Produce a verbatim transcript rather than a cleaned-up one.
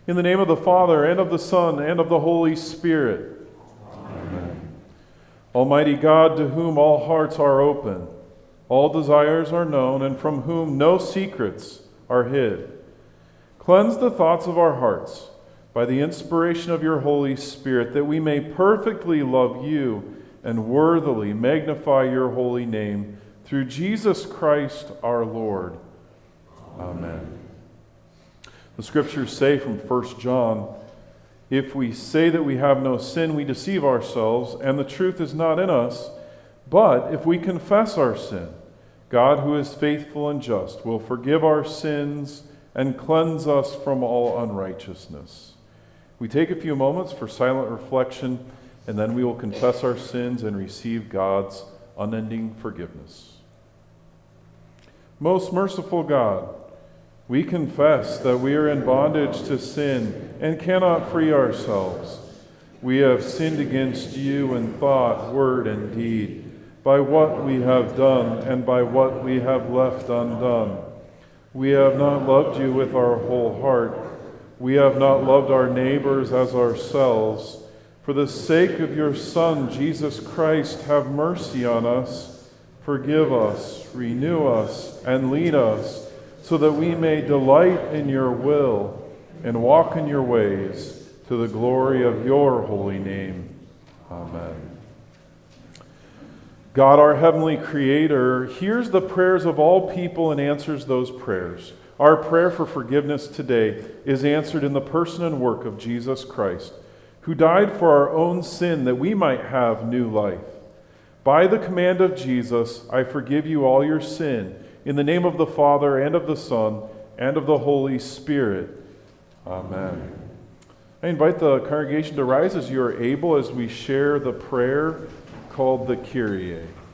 In the name of the Father, and of the Son, and of the Holy Spirit. Amen. Almighty God, to whom all hearts are open, all desires are known, and from whom no secrets are hid, cleanse the thoughts of our hearts by the inspiration of your Holy Spirit, that we may perfectly love you and worthily magnify your holy name, through Jesus Christ our Lord. Amen. The scriptures say from First John, if we say that we have no sin, we deceive ourselves, and the truth is not in us. But if we confess our sin, God, who is faithful and just, will forgive our sins and cleanse us from all unrighteousness. We take a few moments for silent reflection, and then we will confess our sins and receive God's unending forgiveness. Most merciful God, we confess that we are in bondage to sin and cannot free ourselves. We have sinned against you in thought, word, and deed, by what we have done and by what we have left undone. We have not loved you with our whole heart. We have not loved our neighbors as ourselves. For the sake of your Son, Jesus Christ, have mercy on us. Forgive us, renew us, and lead us, so that we may delight in your will and walk in your ways, to the glory of your holy name. Amen. God, our heavenly Creator, hears the prayers of all people and answers those prayers. Our prayer for forgiveness today is answered in the person and work of Jesus Christ, who died for our own sin that we might have new life. By the command of Jesus, I forgive you all your sin, in the name of the Father, and of the Son, and of the Holy Spirit. Amen. I invite the congregation to rise as you are able as we share the prayer called the Kyrie.